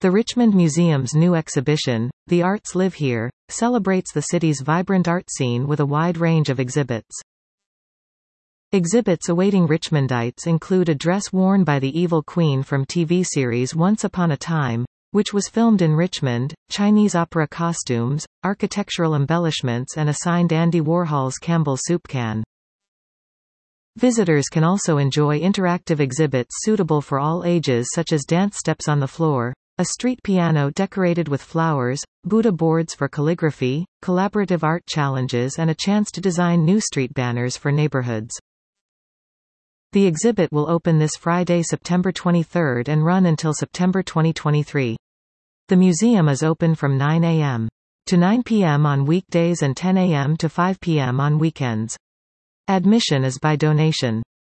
The Richmond Museum's new exhibition, The Arts Live Here, celebrates the city's vibrant art scene with a wide range of exhibits. Exhibits awaiting Richmondites include a dress worn by the Evil Queen from TV series Once Upon a Time, which was filmed in Richmond, Chinese opera costumes, architectural embellishments and a signed Andy Warhol's Campbell soup can. Visitors can also enjoy interactive exhibits suitable for all ages such as dance steps on the floor, a street piano decorated with flowers, Buddha boards for calligraphy, collaborative art challenges and a chance to design new street banners for neighborhoods. The exhibit will open this Friday, September 23 and run until September 2023. The museum is open from 9 a.m. to 9 p.m. on weekdays and 10 a.m. to 5 p.m. on weekends. Admission is by donation.